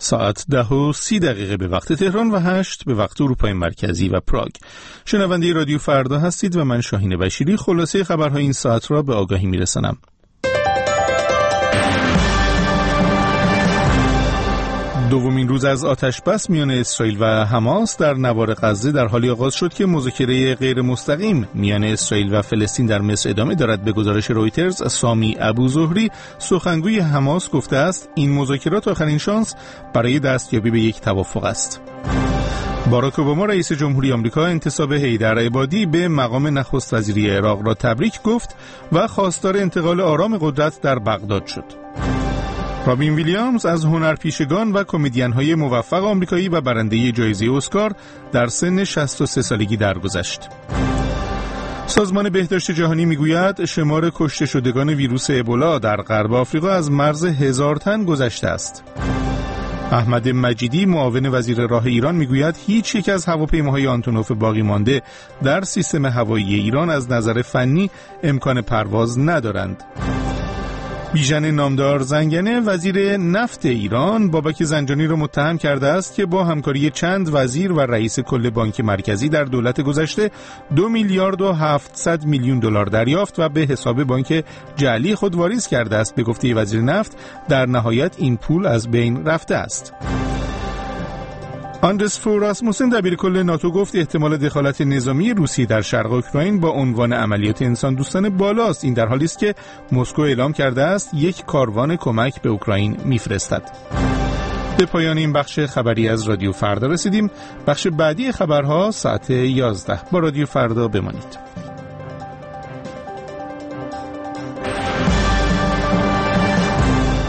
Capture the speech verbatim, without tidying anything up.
ساعت ده و سی دقیقه به وقت تهران و هشت به وقت اروپای مرکزی و پراگ. شنونده رادیو فردا هستید و من شاهین بشیری خلاصه خبرهای این ساعت را به آگاهی میرسانم. دومین روز از آتش بس میان اسرائیل و حماس در نوار غزه در حالی آغاز شد که مذاکره غیر مستقیم میان اسرائیل و فلسطین در مصر ادامه دارد. به گزارش رویترز، سامی ابوزهری سخنگوی حماس گفته است این مذاکرات آخرین شانس برای دستیابی به یک توافق است. باراک اوباما رئیس جمهوری آمریکا انتصاب حیدر عبادی به مقام نخست وزیری عراق را تبریک گفت و خواستار انتقال آرام قدرت در بغداد شد. رابین ویلیامز از هنرپیشگان و کمدین‌های موفق آمریکایی و برنده جایزه اسکار در سن شصت و سه سالگی درگذشت. سازمان بهداشت جهانی میگوید شمار کشته شدگان ویروس ابولا در غرب آفریقا از مرز هزار تن گذشته است. احمد مجیدی معاون وزیر راه ایران میگوید هیچ یک از هواپیماهای آنتونوف باقی مانده در سیستم هوایی ایران از نظر فنی امکان پرواز ندارند. بیژن نامدار زنگنه وزیر نفت ایران بابک زنجانی را متهم کرده است که با همکاری چند وزیر و رئیس کل بانک مرکزی در دولت گذشته دو میلیارد و هفتصد میلیون دلار دریافت و به حساب بانک جعلی خود واریز کرده است. به گفته وزیر نفت در نهایت این پول از بین رفته است. آندرس فور راسموسن دبیرکل ناتو گفت احتمال دخالت نظامی روسیه در شرق اوکراین با عنوان عملیات انسان دوستانه بالاست. این در حالی است که مسکو اعلام کرده است یک کاروان کمک به اوکراین میفرستد. به پایان این بخش خبری از رادیو فردا رسیدیم. بخش بعدی خبرها ساعت یازده. با رادیو فردا بمانید.